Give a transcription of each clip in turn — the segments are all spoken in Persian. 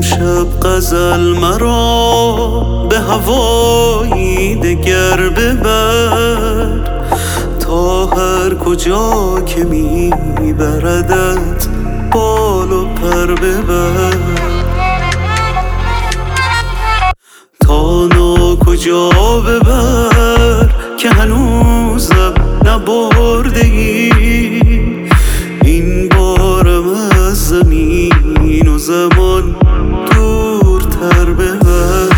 امشب غزل مرا به هوایی دگر ببر، تا هر کجا که میبردت بال و پر ببر، تا کجا ببر که هنوزم نبردگی، این بارم از زمین و زمان دورتر ببر.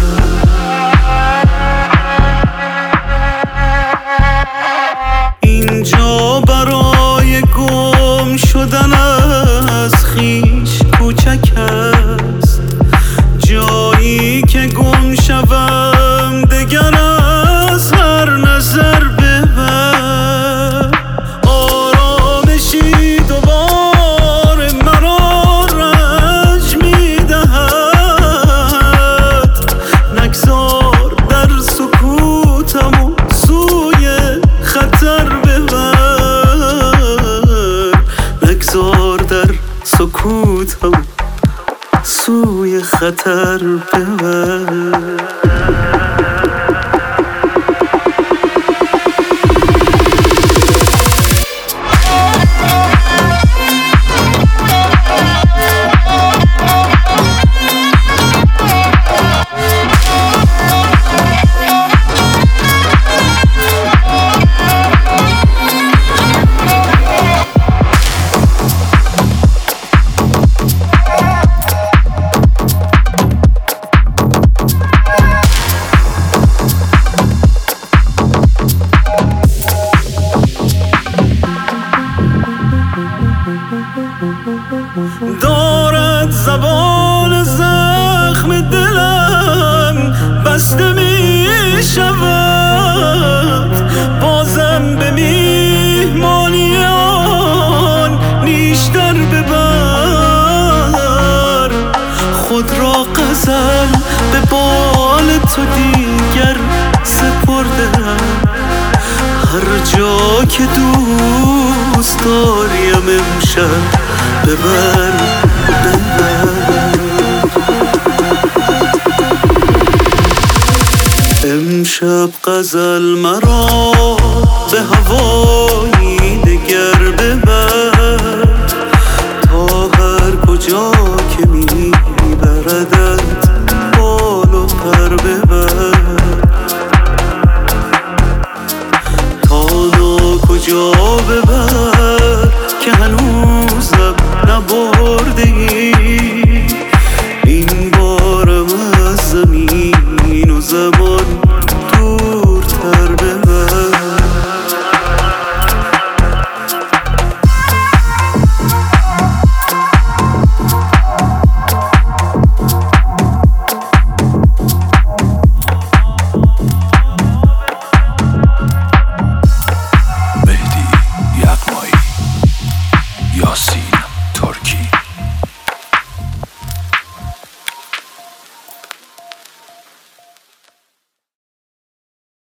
اینجا برای گم شدن از خویش کوچک است، جایی که گم شوم دگر از هر نظر ببر. آرامشی دوباره مرا رنج میدهد، نگذار در سکوتم و سوی خطر ببر، نگذار در سکوتم سوی خطر ببر. دارد زبان زخم دلم بسته می شود، بازم به میهمانی آن نیشتر ببر. خود را غزل به بال تو دیگر سپردم، هر جا که دوست داریم امشب ببر ببر. امشب غزل مرا به هوای